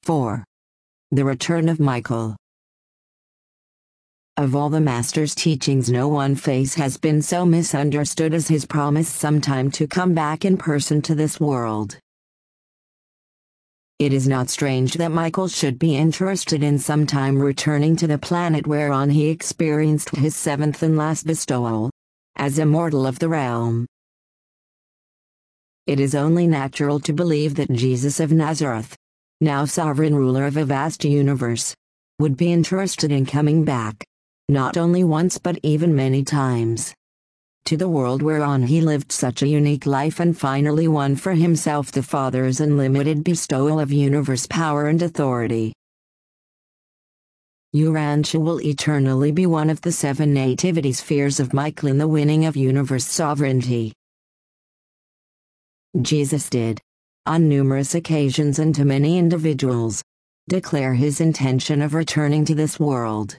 4. The return of Michael. Of all the Master's teachings, no one phase has been so misunderstood as his promise sometime to come back in person to this world. It is not strange that Michael should be interested in sometime returning to the planet whereon he experienced his seventh and last bestowal, as immortal of the realm. It is only natural to believe that Jesus of Nazareth, now sovereign ruler of a vast universe, would be interested in coming back, not only once but even many times, to the world whereon he lived such a unique life and finally won for himself the Father's unlimited bestowal of universe power and authority. Urantia will eternally be one of the 7 nativity spheres of Michael in the winning of universe sovereignty. Jesus did, on numerous occasions and to many individuals, declare his intention of returning to this world.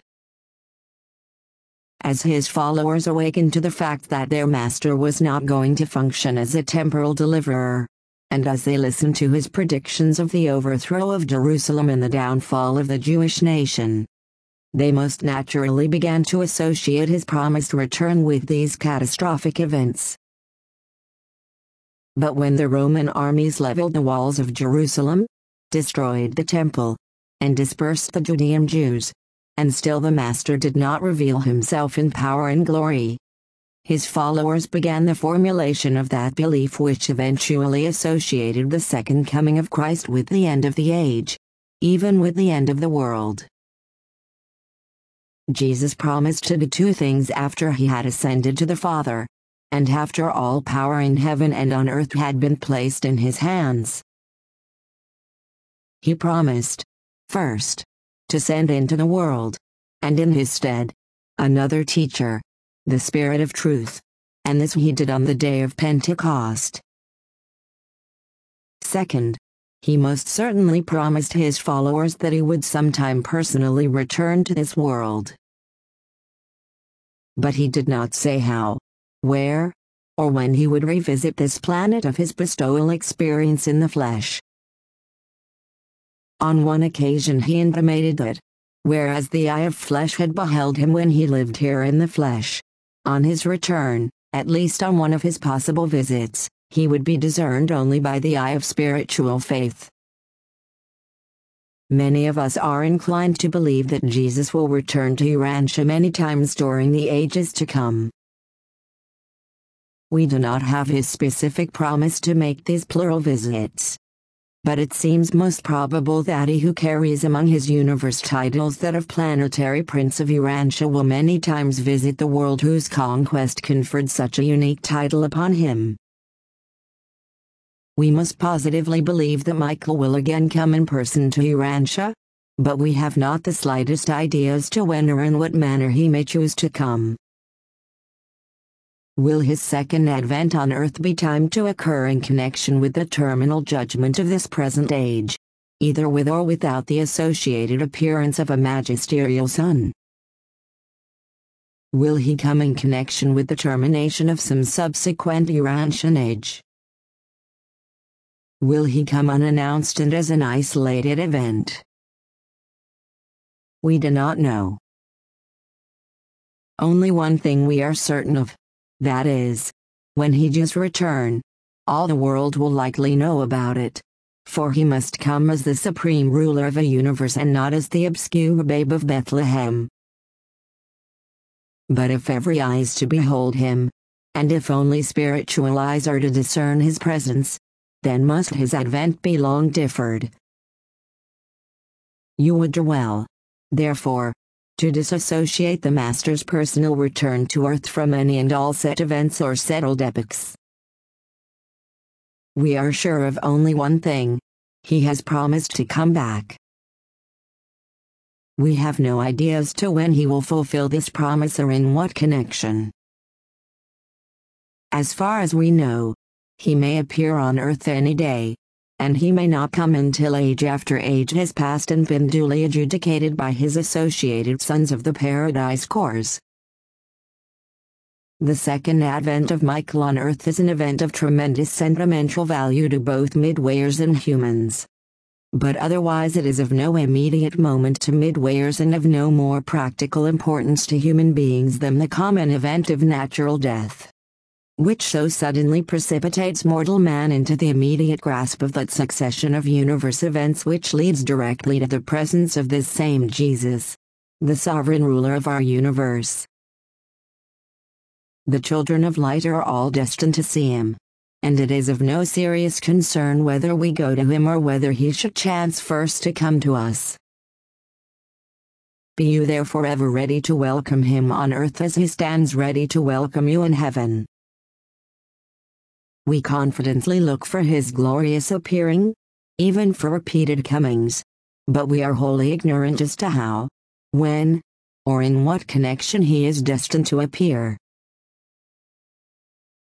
As his followers awakened to the fact that their master was not going to function as a temporal deliverer, and as they listened to his predictions of the overthrow of Jerusalem and the downfall of the Jewish nation, they most naturally began to associate his promised return with these catastrophic events. But when the Roman armies leveled the walls of Jerusalem, destroyed the temple, and dispersed the Judean Jews, and still the Master did not reveal himself in power and glory, his followers began the formulation of that belief which eventually associated the second coming of Christ with the end of the age, even with the end of the world. Jesus promised to do 2 things after he had ascended to the Father, and after all power in heaven and on earth had been placed in his hands. He promised, first, to send into the world, and in his stead, another teacher, the Spirit of Truth, and this he did on the day of Pentecost. Second, he most certainly promised his followers that he would sometime personally return to this world. But he did not say how, where, or when he would revisit this planet of his bestowal experience in the flesh. On one occasion he intimated that, whereas the eye of flesh had beheld him when he lived here in the flesh, on his return, at least on one of his possible visits, he would be discerned only by the eye of spiritual faith. Many of us are inclined to believe that Jesus will return to Urantia many times during the ages to come. We do not have his specific promise to make these plural visits, but it seems most probable that he who carries among his universe titles that of planetary prince of Urantia will many times visit the world whose conquest conferred such a unique title upon him. We must positively believe that Michael will again come in person to Urantia, but we have not the slightest idea as to when or in what manner he may choose to come. Will his second advent on earth be timed to occur in connection with the terminal judgment of this present age, either with or without the associated appearance of a magisterial sun? Will he come in connection with the termination of some subsequent Urantian age? Will he come unannounced and as an isolated event? We do not know. Only one thing we are certain of. That is, when he does return, all the world will likely know about it, for he must come as the supreme ruler of a universe and not as the obscure babe of Bethlehem. But if every eye is to behold him, and if only spiritual eyes are to discern his presence, then must his advent be long deferred. You would do well, therefore, to disassociate the Master's personal return to earth from any and all set events or settled epochs. We are sure of only one thing: he has promised to come back. We have no idea as to when he will fulfill this promise or in what connection. As far as we know, he may appear on earth any day, and he may not come until age after age has passed and been duly adjudicated by his associated sons of the Paradise Course. The second advent of Michael on earth is an event of tremendous sentimental value to both Midwayers and humans. but otherwise it is of no immediate moment to midwayers and of no more practical importance to human beings than the common event of natural death, which so suddenly precipitates mortal man into the immediate grasp of that succession of universe events which leads directly to the presence of this same Jesus, the sovereign ruler of our universe. The children of light are all destined to see him, and it is of no serious concern whether we go to him or whether he should chance first to come to us. Be you therefore ever ready to welcome him on earth as he stands ready to welcome you in heaven. We confidently look for his glorious appearing, even for repeated comings, but we are wholly ignorant as to how, when, or in what connection he is destined to appear.